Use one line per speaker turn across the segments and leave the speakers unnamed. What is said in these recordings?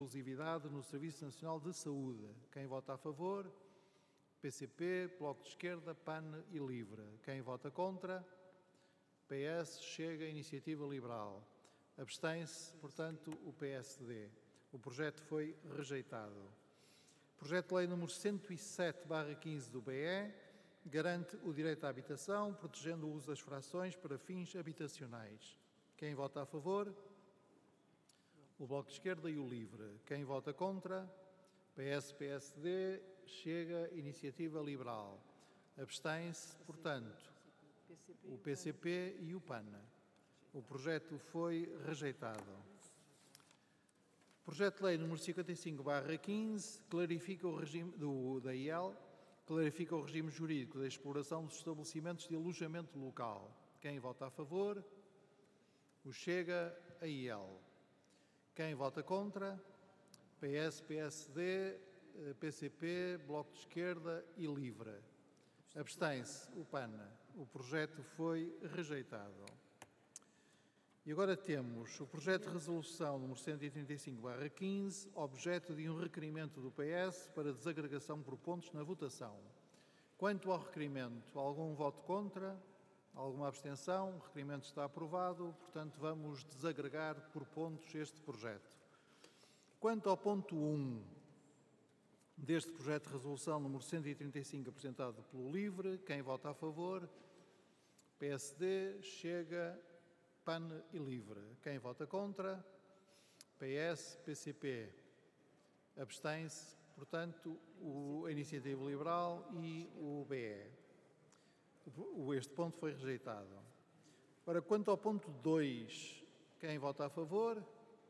exclusividade no Serviço Nacional de Saúde. Quem vota a favor? PCP, Bloco de Esquerda, PAN e LIVRE. Quem vota contra? PS, Chega, Iniciativa Liberal. Abstém-se, portanto, o PSD. O projeto foi rejeitado. Projeto de Lei número 107/15 do BE garante o direito à habitação, protegendo o uso das frações para fins habitacionais. Quem vota a favor? O Bloco de Esquerda e o LIVRE. Quem vota contra? PS, PSD, Chega, Iniciativa Liberal. Abstém-se, portanto, o PCP e o PAN. O projeto foi rejeitado. Projeto de Lei número 55/15 clarifica o regime da IEL, clarifica o regime jurídico da exploração dos estabelecimentos de alojamento local. Quem vota a favor? O Chega, a IEL. Quem vota contra? PS, PSD, PCP, Bloco de Esquerda e LIVRE. Abstém-se o PAN. O projeto foi rejeitado. E agora temos o projeto de resolução número 135/15, objeto de um requerimento do PS para desagregação por pontos na votação. Quanto ao requerimento, algum voto contra? Alguma abstenção? O requerimento está aprovado, portanto vamos desagregar por pontos este projeto. Quanto ao ponto 1 deste projeto de resolução número 135 apresentado pelo LIVRE, quem vota a favor? PSD, Chega, PAN e LIVRE. Quem vota contra? PS, PCP. Abstém-se, portanto, a Iniciativa Liberal e o BE. Este ponto foi rejeitado. Ora, quanto ao ponto 2, quem vota a favor?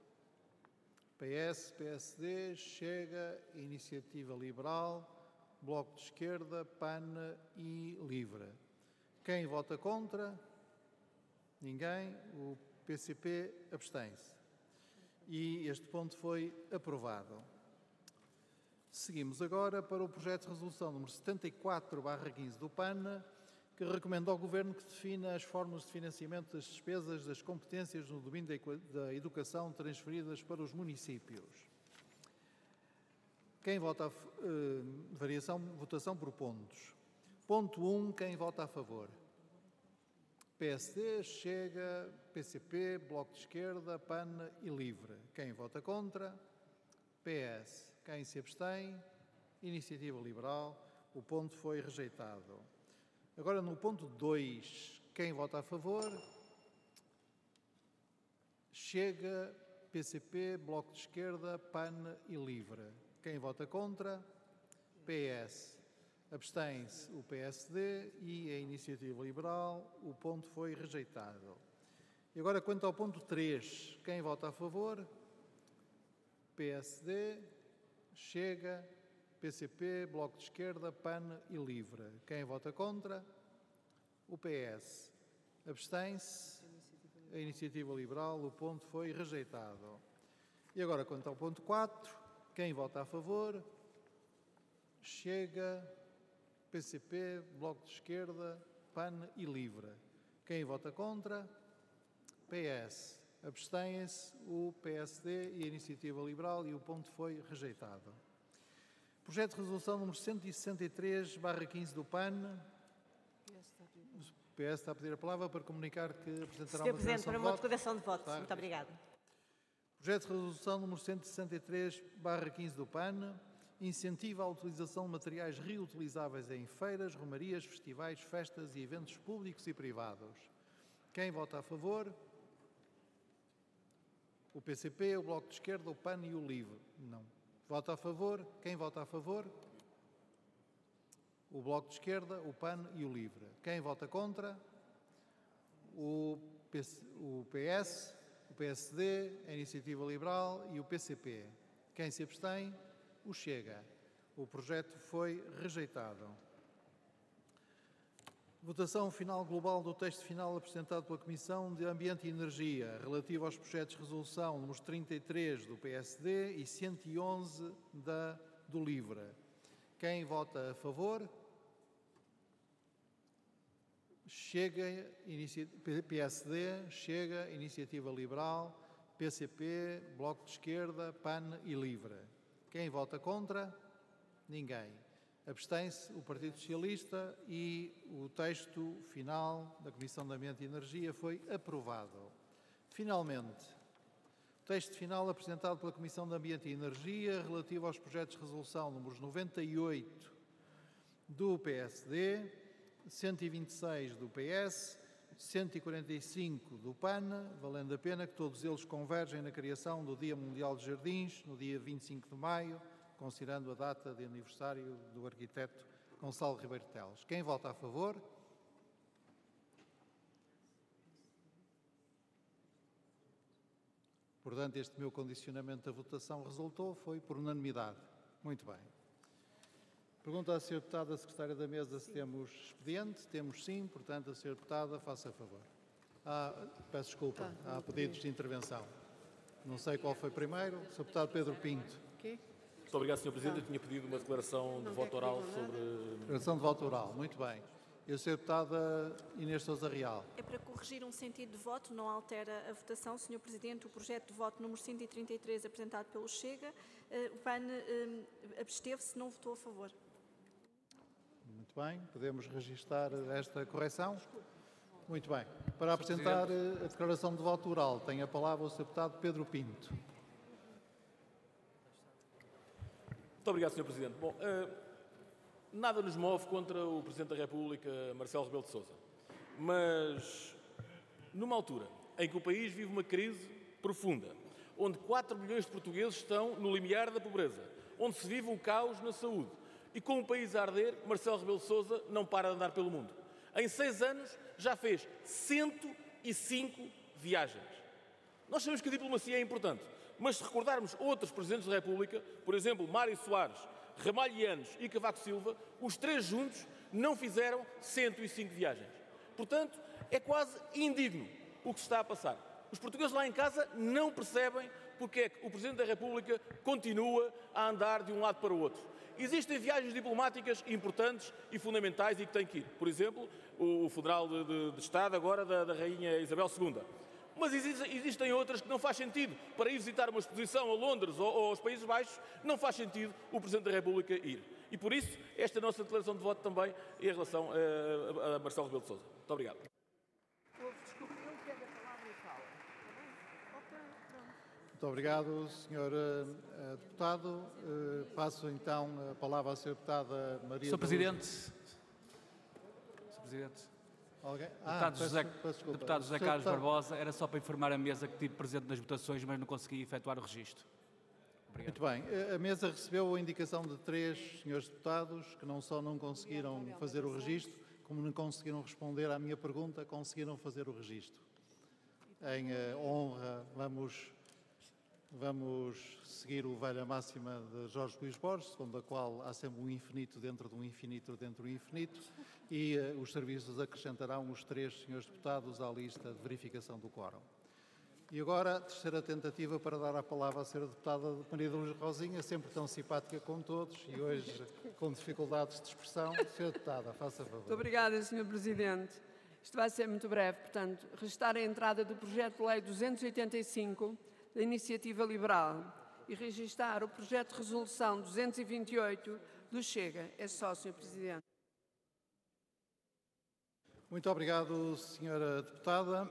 PS, PSD, Chega, Iniciativa Liberal, Bloco de Esquerda, PAN e LIVRE. Quem vota contra? Ninguém. O PCP abstém-se. E este ponto foi aprovado. Seguimos agora para o projeto de resolução número 74/15 do PAN, que recomenda ao Governo que defina as formas de financiamento das despesas das competências no domínio da educação transferidas para os municípios. Quem vota votação por pontos. Ponto 1, quem vota a favor? PSD, Chega, PCP, Bloco de Esquerda, PAN e LIVRE. Quem vota contra? PS. Quem se abstém? Iniciativa Liberal. O ponto foi rejeitado. Agora, no ponto 2, quem vota a favor? Chega, PCP, Bloco de Esquerda, PAN e LIVRE. Quem vota contra? PS. Abstém-se o PSD e a Iniciativa Liberal. O ponto foi rejeitado. E agora, quanto ao ponto 3, quem vota a favor? PSD, Chega, PCP, Bloco de Esquerda, PAN e LIVRE. Quem vota contra? O PS. Abstém-se a Iniciativa Liberal. O ponto foi rejeitado. E agora, quanto ao ponto 4, quem vota a favor? Chega, PCP, Bloco de Esquerda, PAN e LIVRE. Quem vota contra? PS. Abstêm-se o PSD e a Iniciativa Liberal e o ponto foi rejeitado. Projeto de resolução número 163/15 do PAN. O PS está a pedir a palavra para comunicar que apresentará
Sr. Presidente, para uma declaração de voto.
Tá.
Muito obrigado.
Projeto de resolução número 163/15 do PAN incentiva a utilização de materiais reutilizáveis em feiras, romarias, festivais, festas e eventos públicos e privados. Quem vota a favor? O PCP, o Bloco de Esquerda, o PAN e o LIVRE. Não. Vota a favor? Quem vota a favor? O Bloco de Esquerda, o PAN e o LIVRE. Quem vota contra? O PS, o PSD, a Iniciativa Liberal e o PCP. Quem se abstém? O Chega. O projeto foi rejeitado. Votação final global do texto final apresentado pela Comissão de Ambiente e Energia, relativo aos projetos de resolução números 33 do PSD e 111 do LIVRE. Quem vota a favor? Chega, PSD, Chega, Iniciativa Liberal, PCP, Bloco de Esquerda, PAN e LIVRE. Quem vota contra? Ninguém. Abstém-se o Partido Socialista e o texto final da Comissão de Ambiente e Energia foi aprovado. Finalmente, o texto final apresentado pela Comissão de Ambiente e Energia relativo aos projetos de resolução números 98 do PSD, 126 do PS, 145 do PAN, valendo a pena que todos eles convergem na criação do Dia Mundial dos Jardins, no dia 25 de maio, considerando a data de aniversário do arquiteto Gonçalo Ribeiro Teles. Quem vota a favor? Portanto, este meu condicionamento da votação resultou, foi por unanimidade. Muito bem. Pergunta à Sra. Deputada Secretária da Mesa se temos expediente. Temos sim, portanto, a Sra. Deputada, faça a favor. Peço desculpa, há pedidos de intervenção. Não sei qual foi primeiro. Sr. Deputado Pedro Pinto.
Muito obrigado, Sr. Presidente. Eu tinha pedido uma declaração de voto oral sobre...
Declaração de voto oral, muito bem. E a Sra. Deputada Inês Sousa Real.
É para corrigir um sentido de voto, não altera a votação. Sr. Presidente, o projeto de voto número 133 apresentado pelo Chega, o PAN absteve-se, não votou a favor.
Muito bem, podemos registar esta correção? Muito bem. Para apresentar a declaração de voto oral, tem a palavra o Sr. Deputado Pedro Pinto.
Muito obrigado, Sr. Presidente. Bom, nada nos move contra o Presidente da República, Marcelo Rebelo de Sousa. Mas, numa altura em que o país vive uma crise profunda, onde 4 milhões de portugueses estão no limiar da pobreza, onde se vive um caos na saúde, e com o país a arder, Marcelo Rebelo de Sousa não para de andar pelo mundo. Em 6 anos já fez 105 viagens. Nós sabemos que a diplomacia é importante, mas se recordarmos outros Presidentes da República, por exemplo, Mário Soares, Ramalhianos e Cavaco Silva, os 3 juntos não fizeram 105 viagens. Portanto, é quase indigno o que se está a passar. Os portugueses lá em casa não percebem porque é que o Presidente da República continua a andar de um lado para o outro. Existem viagens diplomáticas importantes e fundamentais e que têm que ir. Por exemplo, o funeral de Estado agora da Rainha Isabel II. Mas existem outras que não faz sentido. Para ir visitar uma exposição a Londres ou aos Países Baixos, não faz sentido o Presidente da República ir. E por isso, esta nossa declaração de voto também em relação a Marcelo Rebelo de Sousa. Muito obrigado.
Desculpe, ele pega a palavra e fala.
Muito obrigado, Sr. Deputado. Passo então a palavra à Sra. Deputada Maria...
Sr. Presidente. Sr. Presidente.
Alguém?
Deputado José Carlos Barbosa, era só para informar a mesa que estive presente nas votações, mas não consegui efetuar o registro. Obrigado.
Muito bem. A mesa recebeu a indicação de 3 senhores deputados que não só não conseguiram fazer o registro, como não conseguiram responder à minha pergunta, conseguiram fazer o registro. Em honra, vamos seguir o velha máxima de Jorge Luís Borges, segundo a qual há sempre um infinito dentro de um infinito dentro do infinito, e os serviços acrescentarão os 3 senhores deputados à lista de verificação do quórum. E agora, a terceira tentativa para dar a palavra à Sra. Deputada Maria da Luz Rosinha, sempre tão simpática como todos, e hoje com dificuldades de expressão. Sra. Deputada, faça favor.
Muito obrigada, Sr. Presidente. Isto vai ser muito breve, portanto, registrar a entrada do projeto de lei 285 da Iniciativa Liberal e registrar o projeto de resolução 228 do Chega. É só, Sr. Presidente.
Muito obrigado, Sra. Deputada.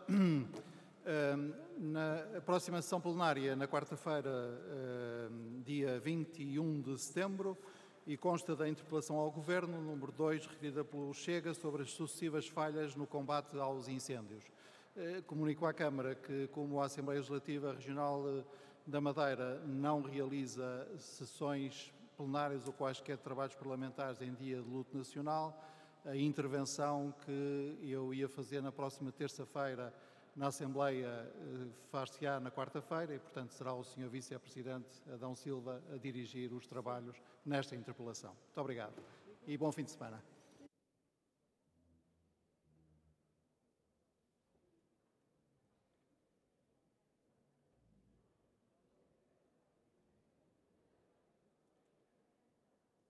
Na próxima sessão plenária, na quarta-feira, dia 21 de setembro, e consta da interpelação ao Governo, número 2, requerida pelo Chega, sobre as sucessivas falhas no combate aos incêndios. Comunico à Câmara que, como a Assembleia Legislativa Regional da Madeira não realiza sessões plenárias ou quaisquer trabalhos parlamentares em dia de luto nacional, a intervenção que eu ia fazer na próxima terça-feira na Assembleia far-se-á na quarta-feira e, portanto, será o Sr. Vice-Presidente Adão Silva a dirigir os trabalhos nesta interpelação. Muito obrigado e bom fim de semana.